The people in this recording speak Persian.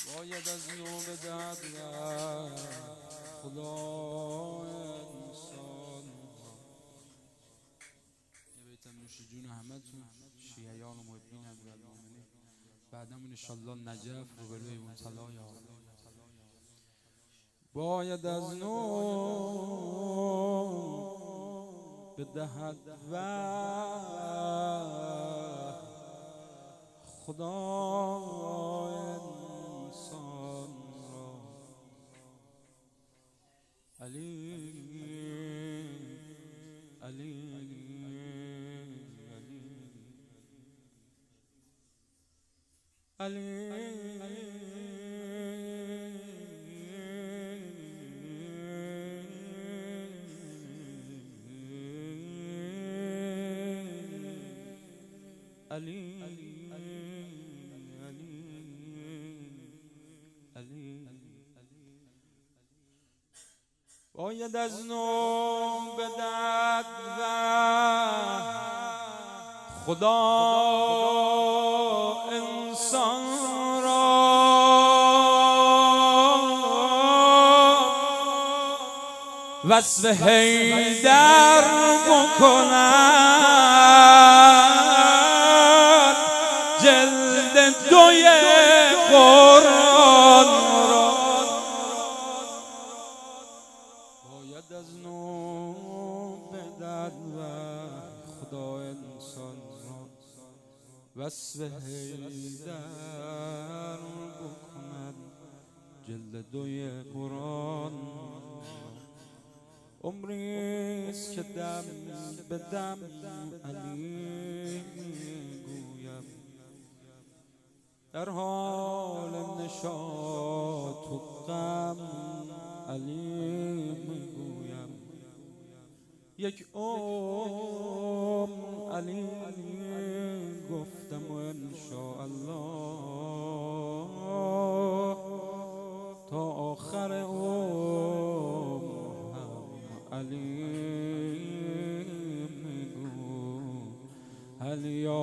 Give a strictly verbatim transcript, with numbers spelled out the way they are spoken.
باید از نو بدهد خدا انسان. یه بیتم نوش جون همتون شیعیان و محبین امیرالمومنین. بعدمون انشالله نجف روبروی اون طلا. یا باید از نو بدهد خدا انسان را. علی علی علی علی باید از نو بدهد خدا انسان را. وصف حیدر بکند جلد دوی قرآن را. باید از نو بدهد خدا انسان را. وصف حیدر بکند جلد دوی قرآن. عمریست که دم به دم علی میگویم، در حال نشاط و غم علی میگویم. یک عمر علی گفتم و انشاءالله تا آخر عمر علی میگو. هل یا